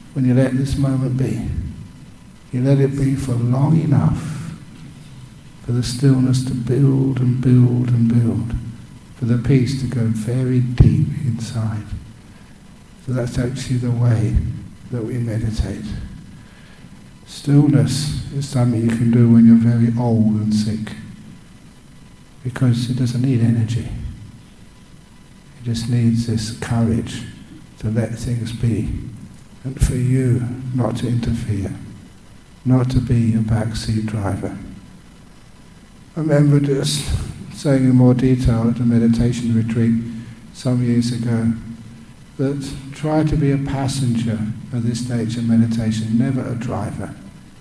when you let this moment be. You let it be for long enough for the stillness to build and build and build, for the peace to go very deep inside. So that's actually the way that we meditate. Stillness is something you can do when you're very old and sick, because it doesn't need energy. It just needs this courage to let things be, and for you not to interfere, not to be a backseat driver. I remember just saying in more detail at a meditation retreat some years ago that try to be a passenger at this stage of meditation, never a driver.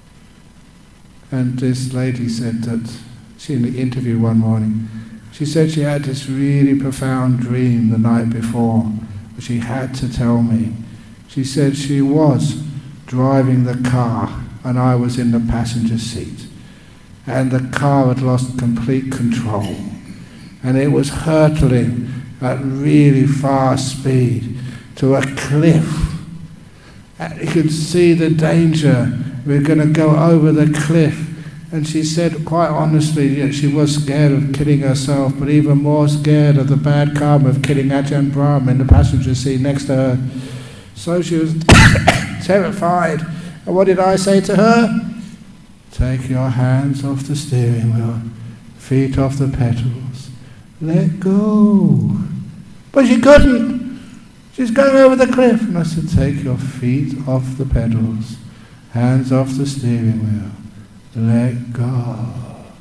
And this lady said that she, in the interview one morning, she said she had this really profound dream the night before, but she had to tell me. She said she was driving the car and I was in the passenger seat, and the car had lost complete control and it was hurtling at really fast speed to a cliff. And you could see the danger. We were going to go over the cliff. And she said quite honestly that she was scared of killing herself, but even more scared of the bad karma of killing Ajahn Brahm in the passenger seat next to her. So she was terrified. And what did I say to her? Take your hands off the steering wheel, feet off the pedals, let go. But she couldn't. She's going over the cliff. And I said, take your feet off the pedals, hands off the steering wheel, let go.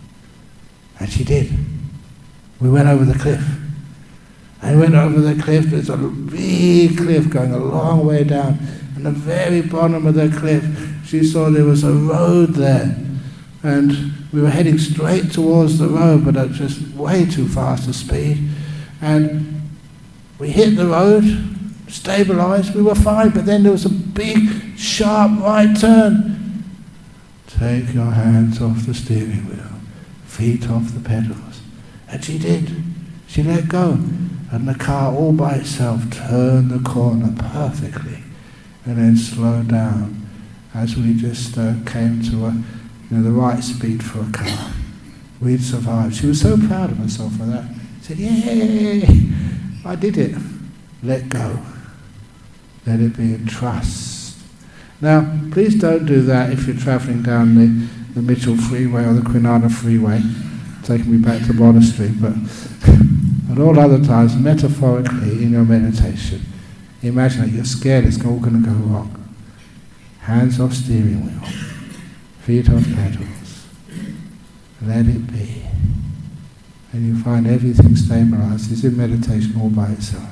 And she did. We went over the cliff. I went over the cliff. There's a big cliff going a long way down. And the very bottom of the cliff, she saw there was a road there. And we were heading straight towards the road, but at just way too fast a speed. And we hit the road, stabilized, we were fine, but then there was a big, sharp right turn. Take your hands off the steering wheel, feet off the pedals. And she did. She let go. And the car all by itself turned the corner perfectly and then slowed down as we just came to the right speed for a car. We'd survived. She was so proud of herself for that. She said, yay, I did it. Let go. Let it be in trust. Now, please don't do that if you're travelling down the Mitchell Freeway or the Kwinana Freeway, taking me back to monastery, but at all other times, metaphorically in your meditation, imagine that you're scared it's all going to go wrong. Hands off steering wheel, feet off pedals, let it be. And you find everything stabilized. It's in meditation all by itself.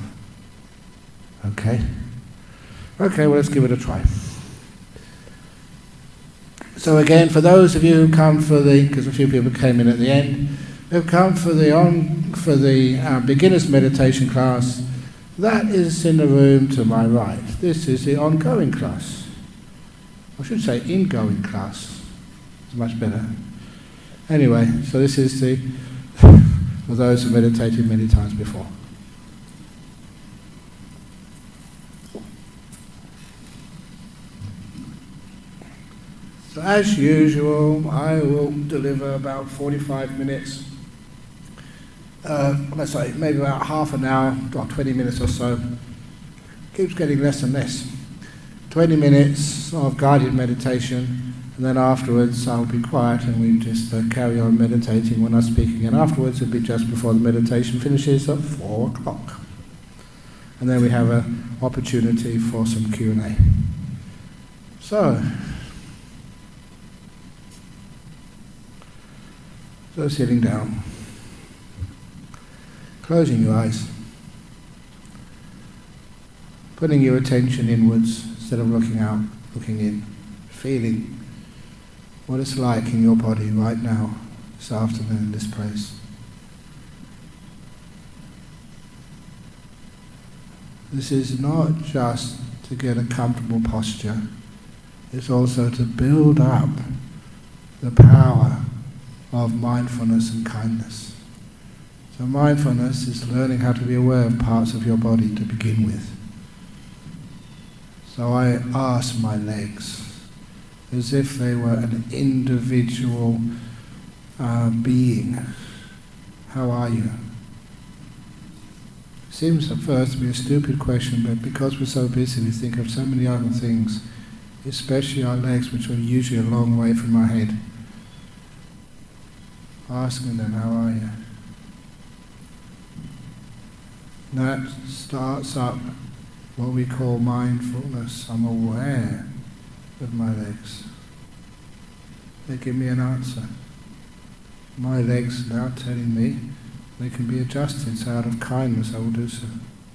Okay? Okay, well, let's give it a try. So again, for those of you who come for because a few people came in at the end, who've come for the beginner's meditation class, that is in the room to my right. This is the ongoing class. I should say ingoing class. It's much better. Anyway, so this is for those who meditated many times before. So as usual, I will deliver about 45 minutes, let's say maybe about half an hour, or 20 minutes or so. Keeps getting less and less. 20 minutes of guided meditation, and then afterwards I'll be quiet and we just carry on meditating when I speak again. Afterwards it'll be just before the meditation finishes at 4 o'clock. And then we have an opportunity for some Q&A. So sitting down, closing your eyes, putting your attention inwards instead of looking out, looking in, feeling what it's like in your body right now, this afternoon in this place. This is not just to get a comfortable posture, it's also to build up the power of mindfulness and kindness. So mindfulness is learning how to be aware of parts of your body to begin with. So I ask my legs, as if they were an individual being, how are you? Seems at first to be a stupid question, but because we're so busy we think of so many other things, especially our legs, which are usually a long way from our head. Asking them, how are you? That starts up what we call mindfulness. I'm aware of my legs. They give me an answer. My legs now telling me they can be adjusted, so out of kindness I will do so.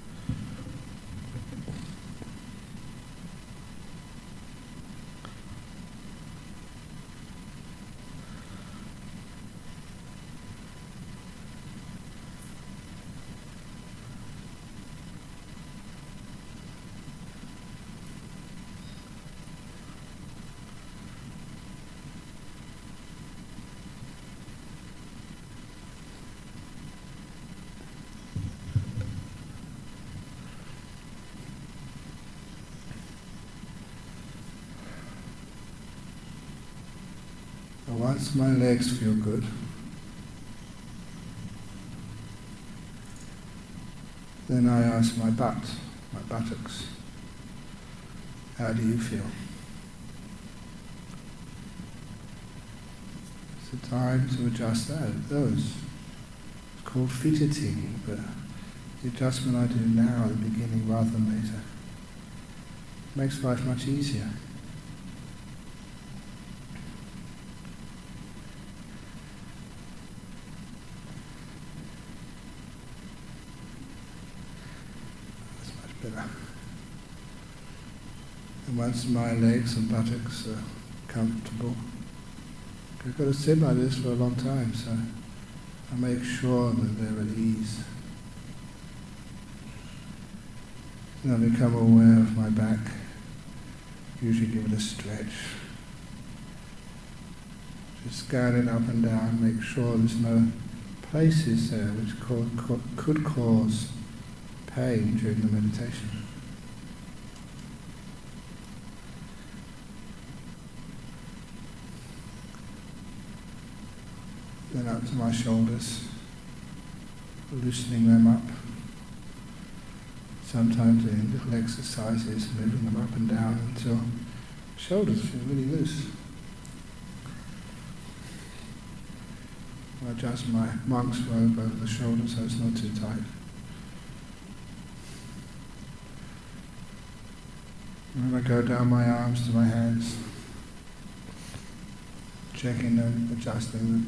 Once my legs feel good, then I ask my buttocks, how do you feel? It's a time to adjust those. It's called fidgeting, but the adjustment I do now at the beginning rather than later makes life much easier. Better. And once my legs and buttocks are comfortable, I've got to sit like this for a long time, so I make sure that they're at ease. And I become aware of my back, usually give it a stretch. Just scan it up and down, make sure there's no places there which could cause pain during the meditation. Then up to my shoulders, loosening them up. Sometimes doing little exercises, moving them up and down until shoulders feel really loose. I adjust my monk's robe over the shoulders so it's not too tight. And I go down my arms to my hands, checking them, adjusting them.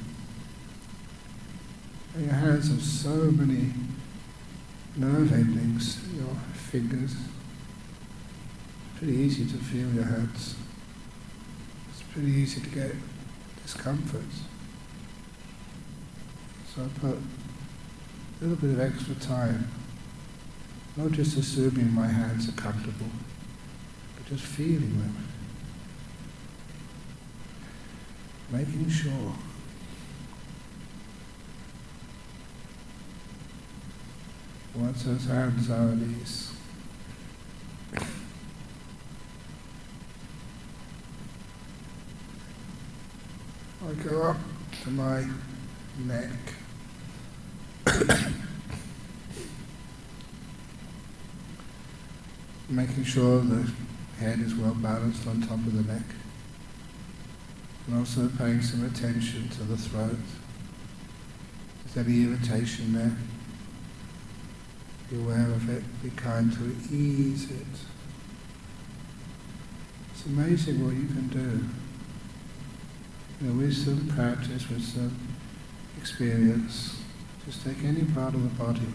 And your hands have so many nerve endings, your fingers. It's pretty easy to feel your hands. It's pretty easy to get discomforts. So I put a little bit of extra time, not just assuming my hands are comfortable, just feeling them, making sure. Once those hands are at ease, I go up to my neck. Making sure the head is well balanced on top of the neck, and also paying some attention to the throat. Is there any irritation there? Be aware of it, be kind to it, ease it. It's amazing what you can do. With some practice, with some experience, just take any part of the body,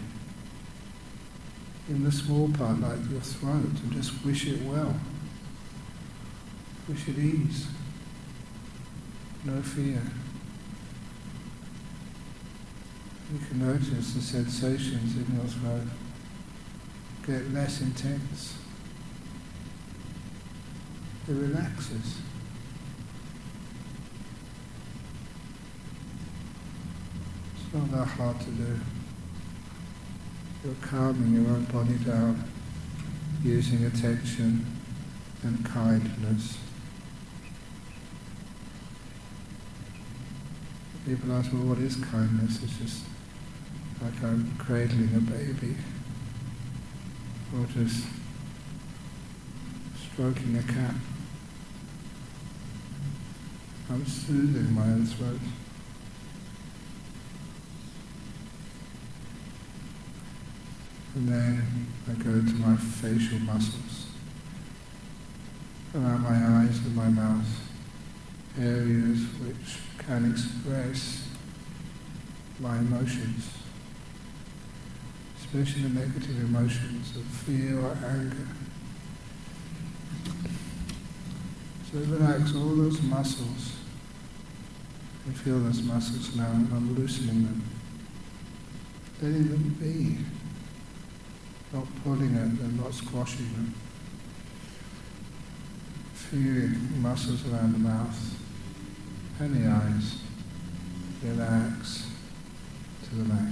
in the small part like your throat, and just wish it well. Wish it ease. No fear. You can notice the sensations in your throat get less intense. It relaxes. It's not that hard to do. You're calming your own body down, using attention and kindness. People ask, well, what is kindness? It's just like I'm cradling a baby, or just stroking a cat. I'm soothing my own throat. And then I go to my facial muscles, around my eyes and my mouth, areas which can express my emotions, especially the negative emotions of fear or anger. So relax all those muscles. You feel those muscles now, and I'm loosening them, letting them be, not pulling at them, not squashing them. Feeling muscles around the mouth and the eyes relax to the max.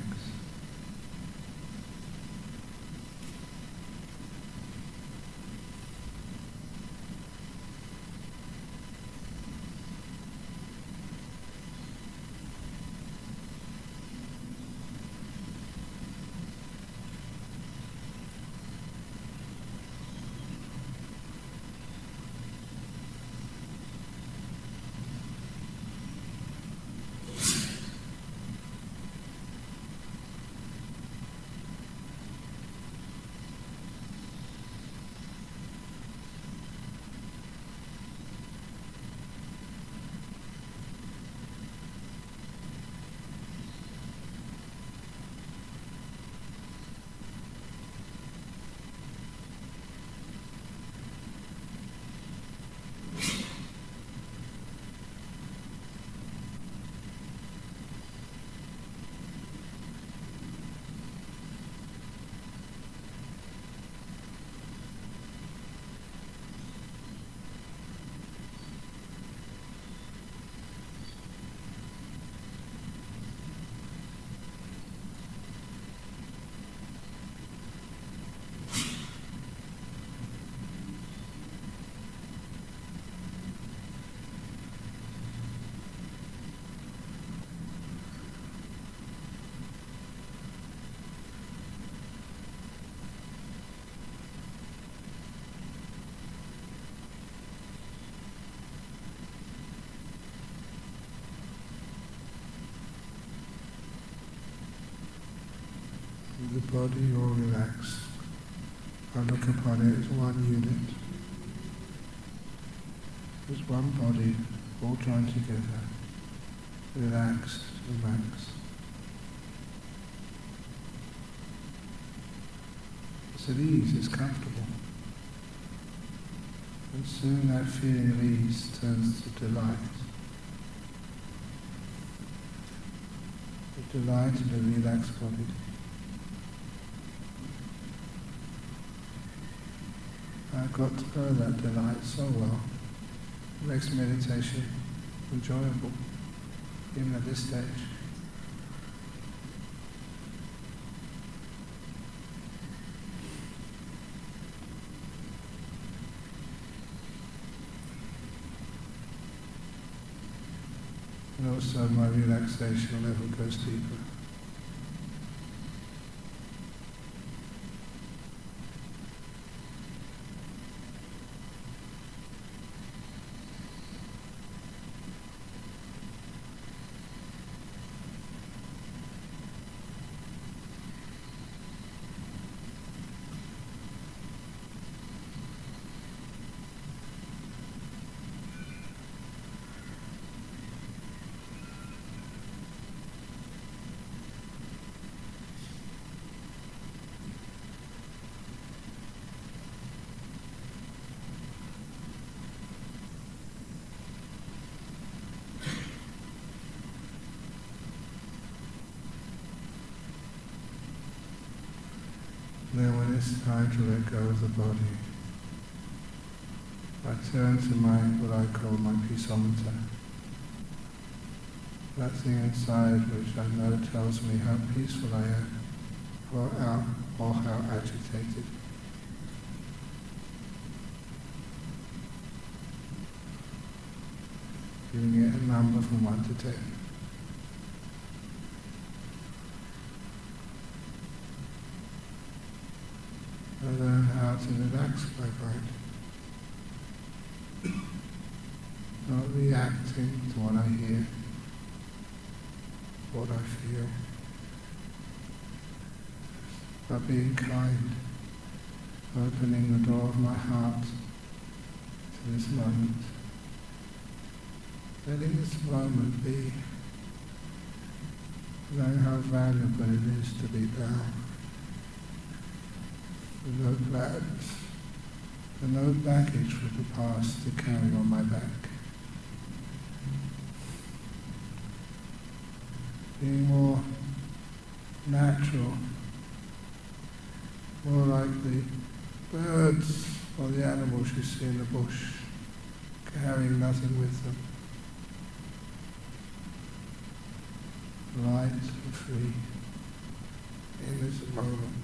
The body all relaxed. I look upon it as one unit, as one body, all joined together, relaxed to the max. It's at ease, it's comfortable. And soon that feeling of ease turns to delight. The delight in the relaxed body. I've got to know that delight so well. It makes meditation enjoyable, even at this stage. And also my relaxation level goes deeper. Then when it's time to let go of the body, I turn to what I call my peaceometer. That thing inside which I know tells me how peaceful I am, or how agitated. giving it a number from 1 to 10. I learn how to relax my mind, not reacting to what I hear, what I feel, but being kind, opening the door of my heart to this moment, letting this moment be, knowing how valuable it is to be now, with no plans, and no baggage from the past to carry on my back. Being more natural, more like the birds or the animals you see in the bush, carrying nothing with them. Light and free in this moment.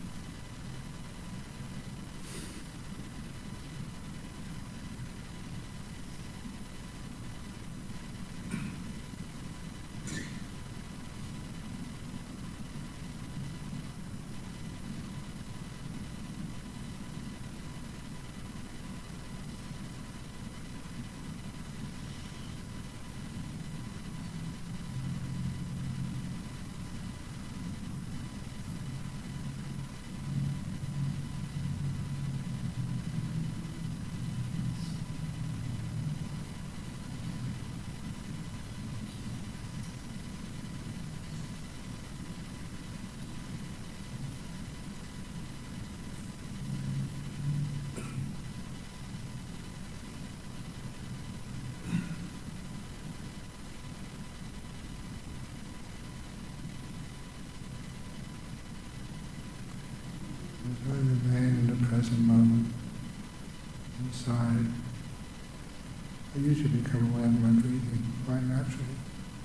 As I remain in the present moment, inside, I usually become aware of my breathing quite naturally.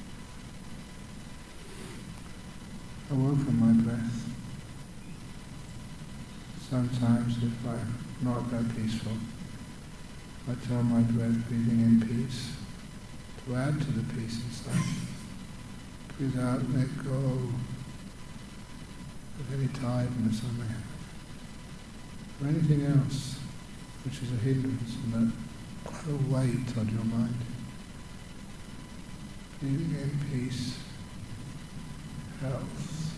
I welcome my breath. Sometimes if I'm not that peaceful, I tell my breath breathing in peace to add to the peace inside. Breathe out, let go of any tiredness I may have, or anything else which is a hindrance and a weight on your mind. Breathing in peace, health.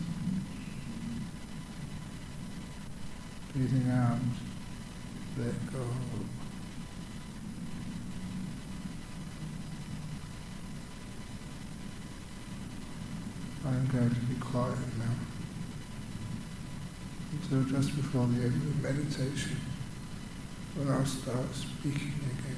Breathing out, let go. I'm going to be quiet now until just before the end of the meditation, when I'll start speaking again.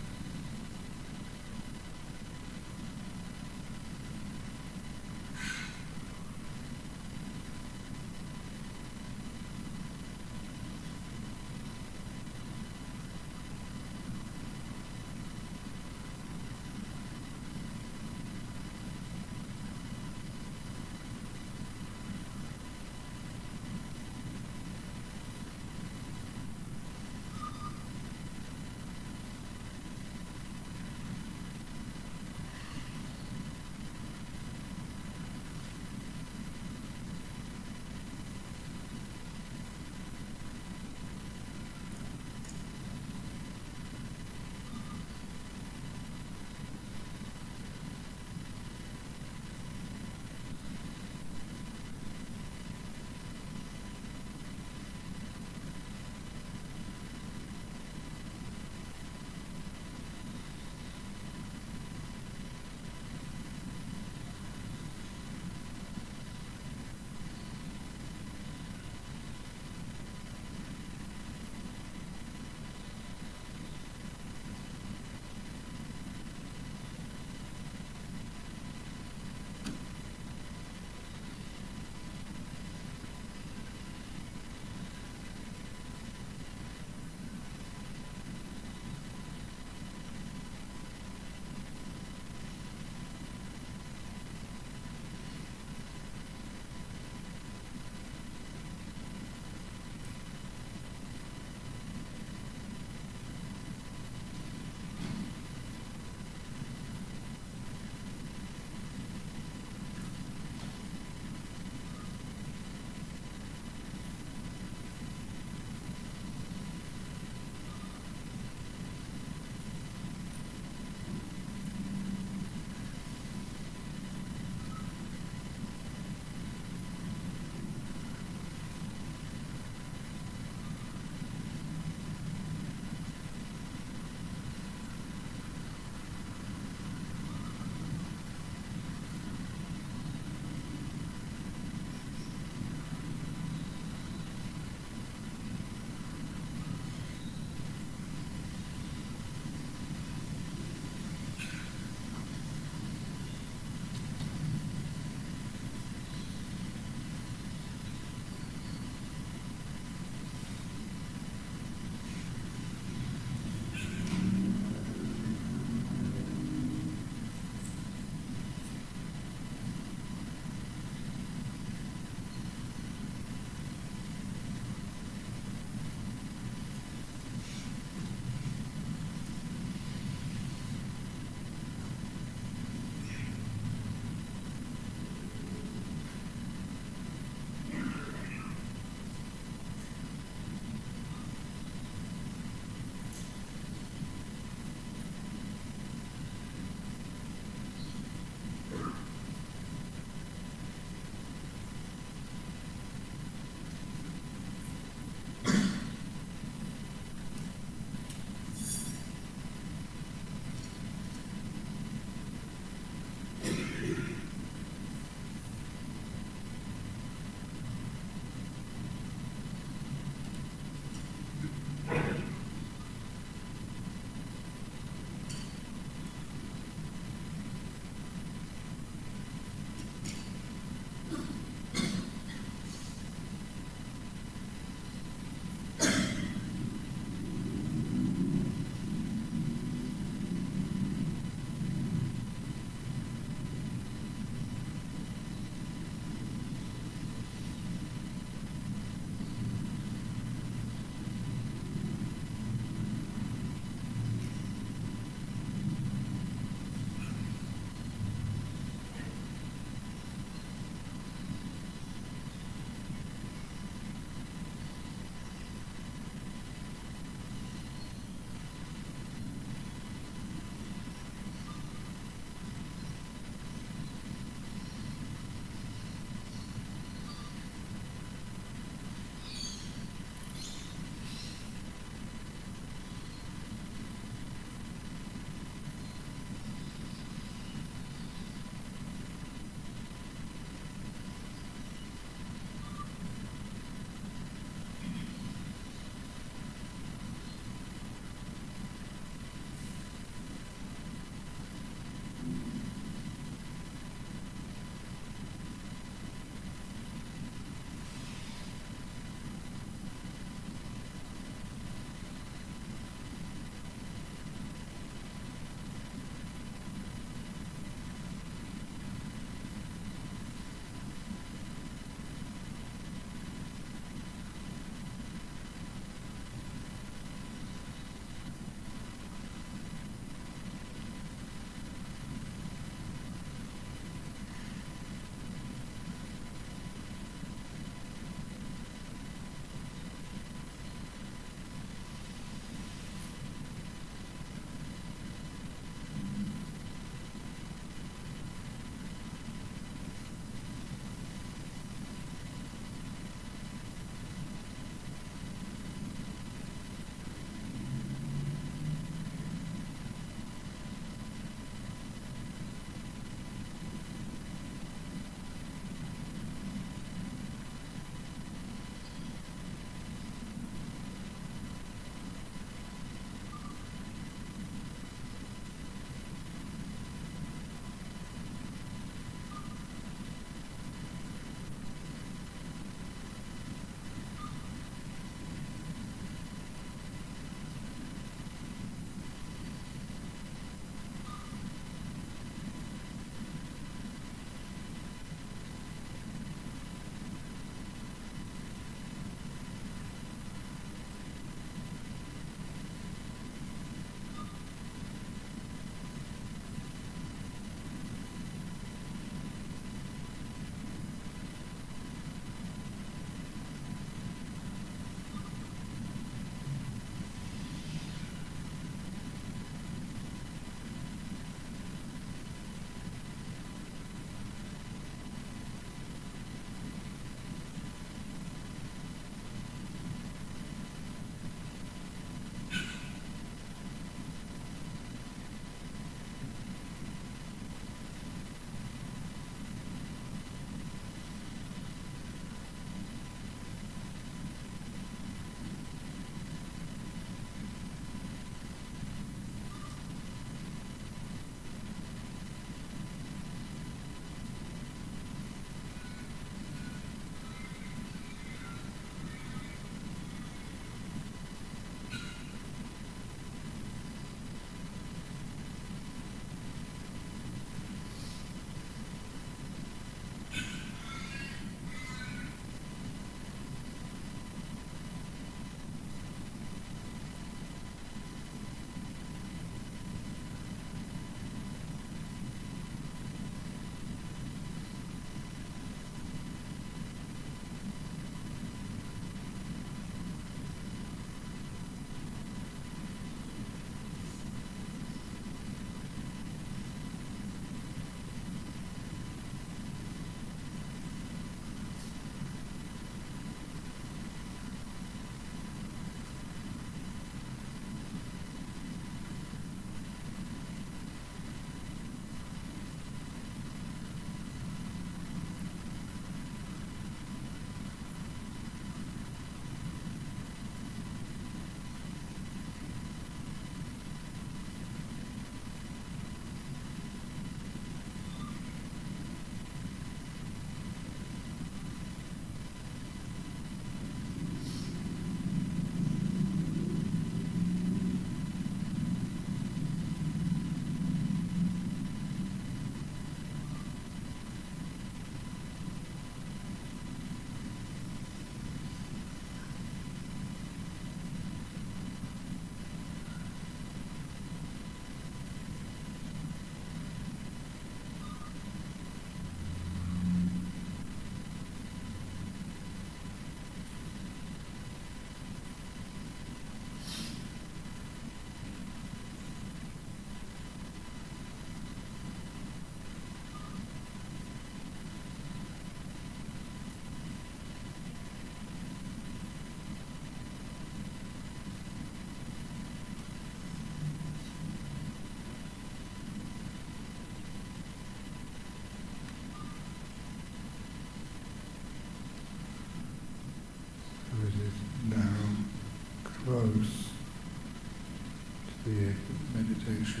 close to the meditation.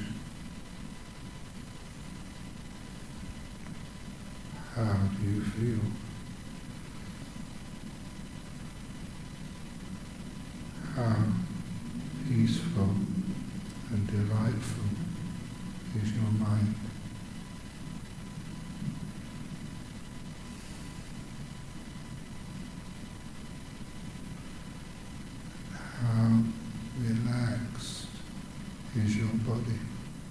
How do you feel? How peaceful and delightful is your mind? How relaxed is your body?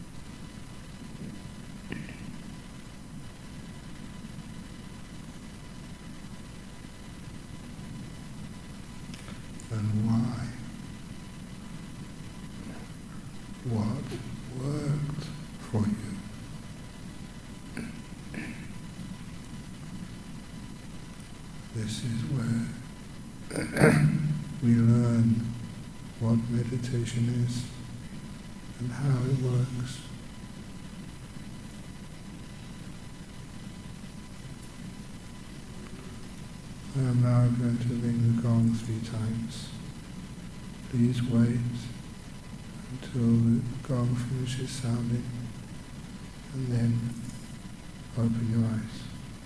And why? What worked for you? This is where we learn what meditation is and how it works. I am now going to ring the gong 3 times. Please wait until the gong finishes sounding and then open your eyes.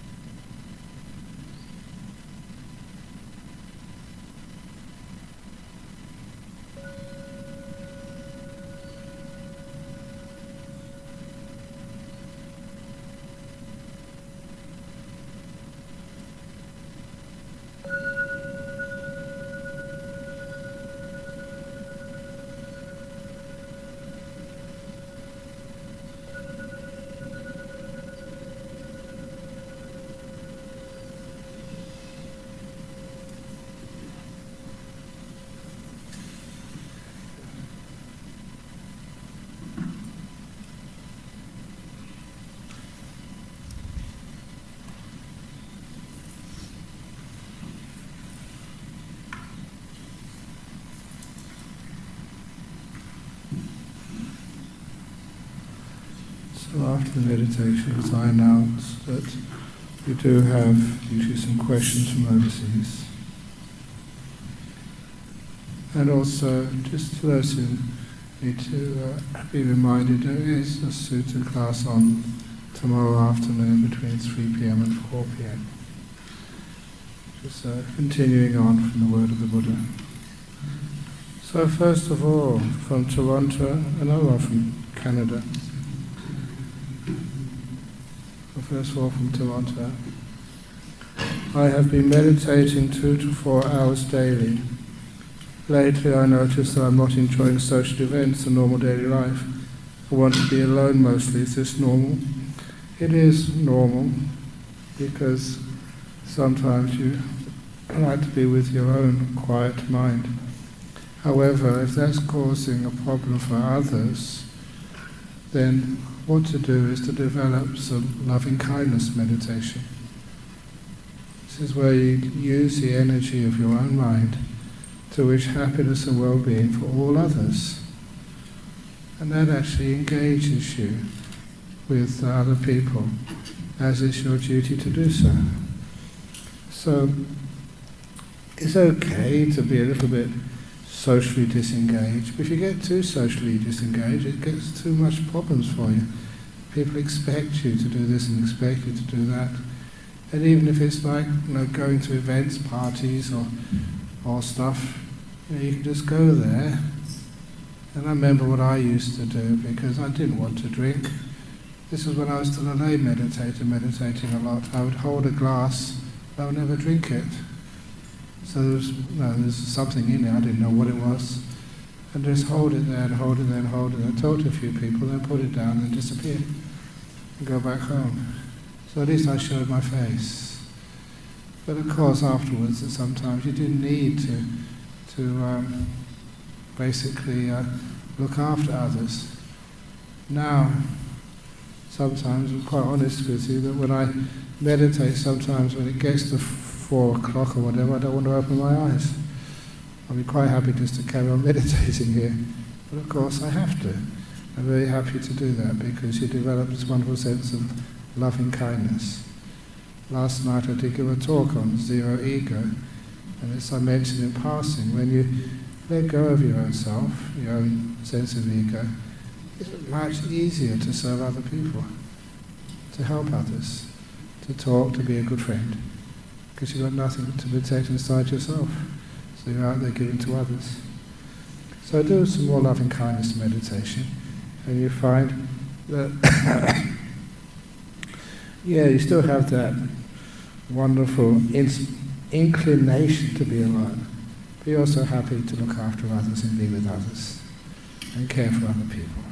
So after the meditations, I announce that we do have usually some questions from overseas. And also, just for those who need to be reminded, there is a sutta class on tomorrow afternoon between 3 p.m. and 4 p.m. Just continuing on from the word of the Buddha. So first of all, from Toronto, another one from Canada. First of all, from Toronto. I have been meditating 2 to 4 hours daily. Lately I noticed that I'm not enjoying social events and normal daily life. I want to be alone mostly. Is this normal? It is normal, because sometimes you like to be with your own quiet mind. However, if that's causing a problem for others, then what to do is to develop some loving kindness meditation. This is where you use the energy of your own mind to wish happiness and well-being for all others. And that actually engages you with other people, as it's your duty to do so. So it's okay to be a little bit socially disengaged, but if you get too socially disengaged, it gets too much problems for you. People expect you to do this and expect you to do that. And even if it's like, going to events, parties or stuff, you can just go there. And I remember what I used to do, because I didn't want to drink. This was when I was still a lay meditator, meditating a lot. I would hold a glass, but I would never drink it. So there's something in it, I didn't know what it was. And just hold it there and hold it there and hold it there. I talked to a few people, then put it down and disappear and go back home. So at least I showed my face. But of course afterwards, sometimes you didn't need to basically look after others. Now, sometimes, I'm quite honest with you, that when I meditate, sometimes when it gets to 4 o'clock or whatever, I don't want to open my eyes. I'll be quite happy just to carry on meditating here. But of course I have to. I'm very happy to do that, because you develop this wonderful sense of loving kindness. Last night I did give a talk on zero ego, and as I mentioned in passing, when you let go of your own self, your own sense of ego, it's much easier to serve other people, to help others, to talk, to be a good friend, because you've got nothing to protect inside yourself. So you're out there giving to others. So do some more loving kindness meditation, and you find that you still have that wonderful inclination to be alone, but you're also happy to look after others and be with others and care for other people.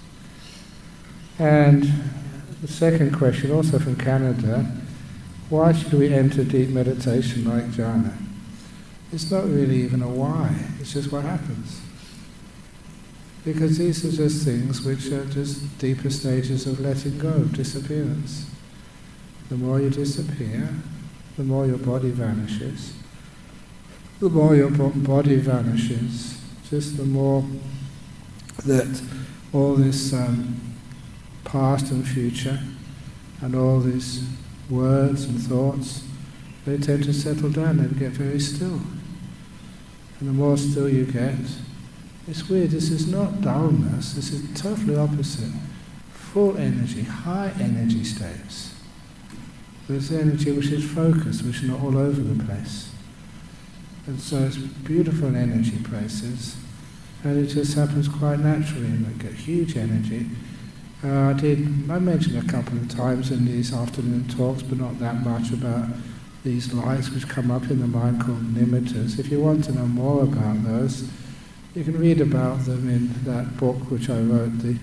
And the second question, also from Canada, why should we enter deep meditation like jhana? It's not really even a why, it's just what happens. Because these are just things which are just deeper stages of letting go, of disappearance. The more you disappear, the more your body vanishes. The more your body vanishes, just the more that all this past and future and all these words and thoughts, they tend to settle down and get very still. And the more still you get, it's weird, this is not dullness, this is totally opposite. Full energy, high energy states. There's energy which is focused, which is not all over the place. And so it's beautiful energy places, and it just happens quite naturally, and they get huge energy. I mentioned a couple of times in these afternoon talks, but not that much, about these lights which come up in the mind called nimittas. If you want to know more about those, you can read about them in that book which I wrote, the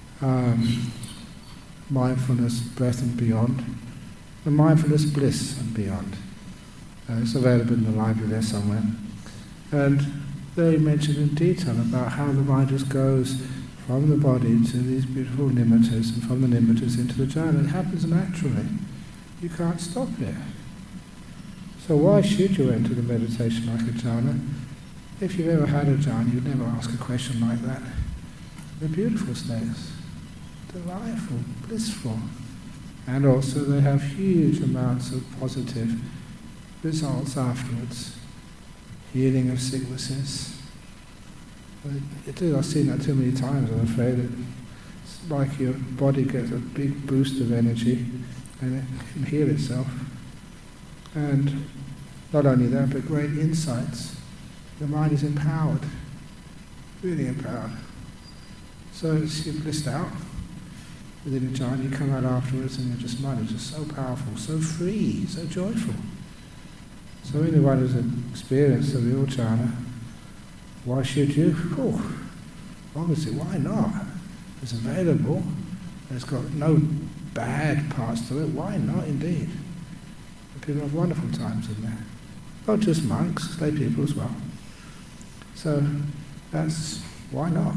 Mindfulness, Breath and Beyond, the Mindfulness, Bliss and Beyond. It's available in the library there somewhere. And they mention in detail about how the mind just goes from the body to these beautiful nimittas, and from the nimittas into the jhana. It happens naturally. You can't stop it. So why should you enter the meditation like a jhana? If you've ever had a jhana, you'd never ask a question like that. They're beautiful states, delightful, blissful, and also they have huge amounts of positive results afterwards. Healing of sicknesses. I've seen that too many times, I'm afraid. It's like your body gets a big boost of energy and it can heal itself. And not only that, but great insights. The mind is empowered, really empowered. So you're blissed out within a jhana, you come out afterwards and your mind is just so powerful, so free, so joyful. So anyone who's experienced the real jhana, why should you? Oh, obviously, why not? It's available, it's got no bad parts to it, why not indeed? People have wonderful times in there. Not just monks, lay people as well. So that's, why not?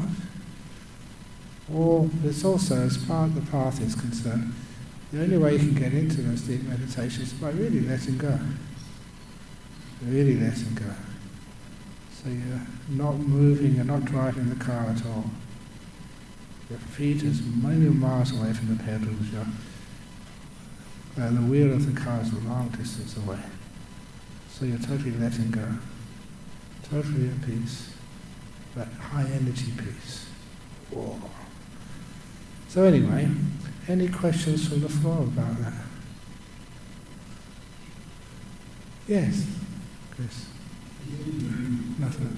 Or it's also, as far as the path is concerned, the only way you can get into those deep meditations is by really letting go. Really letting go. So you're not moving, you're not driving the car at all. Your feet is many miles away from the pedals. The wheel of the car is a long distance away. So you're totally letting go. Totally at peace. That high energy peace. Whoa. So anyway, any questions from the floor about that? Yes, Chris. Nothing.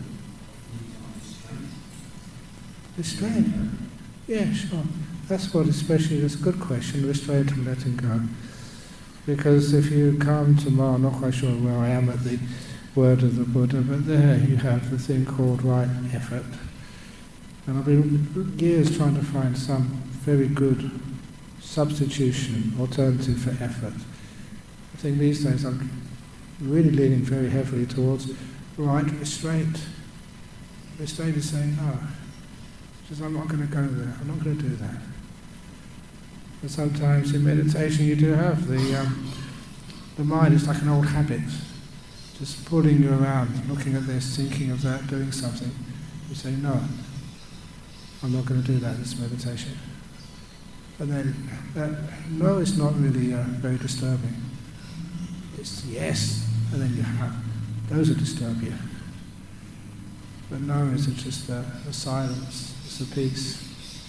Restraint. Yeah, sure. That's what, especially, that's a good question, restraint and letting go. Because if you come tomorrow, I'm not quite sure where I am at the word of the Buddha, but there you have the thing called right effort. And I've been years trying to find some very good substitution, alternative for effort. I think these days I'm really leaning very heavily towards right restraint. Restraint is saying no. Just, I'm not going to go there, I'm not going to do that. And sometimes in meditation you do have the mind is like an old habit, just pulling you around, looking at this, thinking of that, doing something. You say, no, I'm not going to do that in this meditation. And then that no is not really very disturbing. It's yes, and then you have. Those that disturb you. But no, it's just a silence, it's a peace.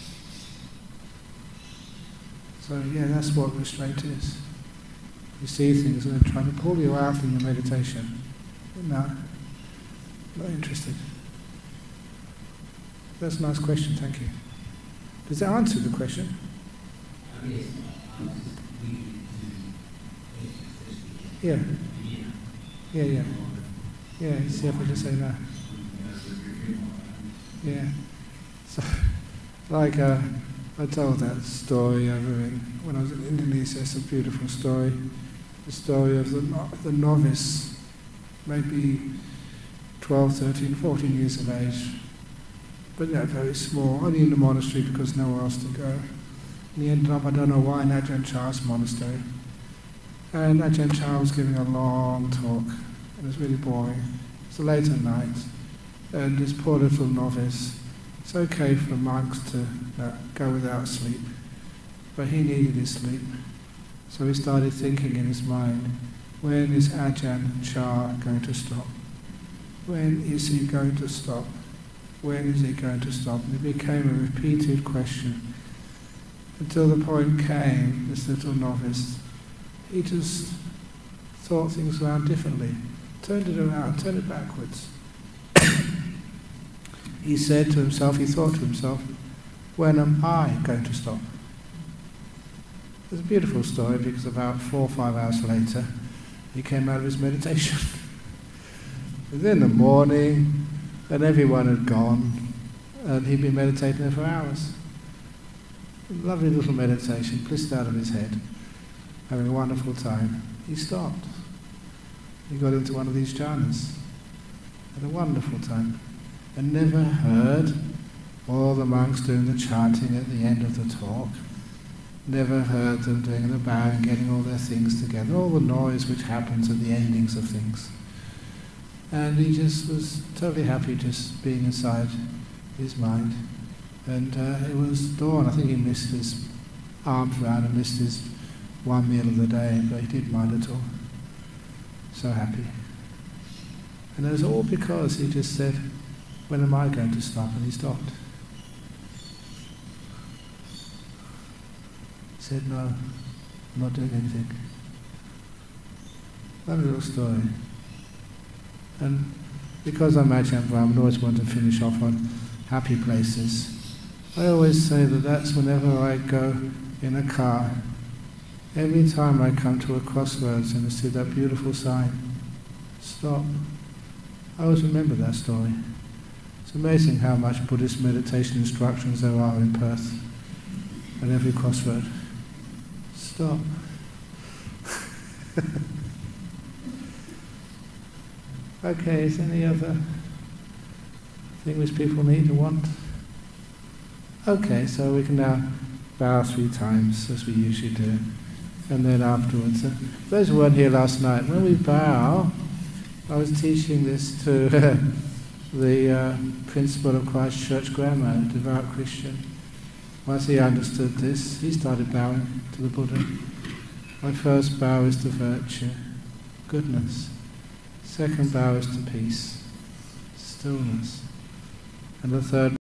So yeah, that's what restraint is. You see things and they're trying to pull you out from your meditation. No, not interested. That's a nice question, thank you. Does that answer the question? Yeah. Yeah. Yeah, see if I just say no. Yeah. So, like, I told that story over when I was in Indonesia. It's a beautiful story. The story of the novice, maybe 12, 13, 14 years of age, but they're very small, only in the monastery because nowhere else to go. And he ended up, I don't know why, in Ajahn Chah's monastery. And Ajahn Chah was giving a long talk, and it was really boring. It's late at night, and this poor little novice, it's okay for monks to go without sleep, but he needed his sleep. So he started thinking in his mind, when is Ajahn Chah going to stop? When is he going to stop? When is he going to stop? And it became a repeated question until the point came, this little novice, he just thought things around differently, turned it around, turned it backwards. He said to himself, he thought to himself, when am I going to stop? It's a beautiful story because about 4 or 5 hours later, he came out of his meditation. It was in the morning, and everyone had gone, and he'd been meditating there for hours. Lovely little meditation, blissed out of his head, having a wonderful time. He stopped. He got into one of these jhanas, had a wonderful time, and never heard all the monks doing the chanting at the end of the talk. Never heard them doing the bowing, getting all their things together, all the noise which happens at the endings of things. And he just was totally happy just being inside his mind. And it was dawn. I think he missed his arms round and missed his one meal of the day, but he didn't mind at all. So happy. And it was all because he just said, when am I going to stop? And he stopped. He said, no, I'm not doing anything. One little story. And because I'm Ajahn Brahm, I always want to finish off on happy places. I always say that that's whenever I go in a car, every time I come to a crossroads and I see that beautiful sign, stop. I always remember that story. It's amazing how much Buddhist meditation instructions there are in Perth at every crossroad. Stop. Okay, is there any other thing which people need or want? Okay, so we can now bow 3 times as we usually do, and then afterwards. Those who weren't here last night, when we bow, I was teaching this to the principal of Christ Church Grammar, a devout Christian. Once he understood this, he started bowing to the Buddha. My first bow is to virtue, goodness. Second bow is to peace, stillness. And the third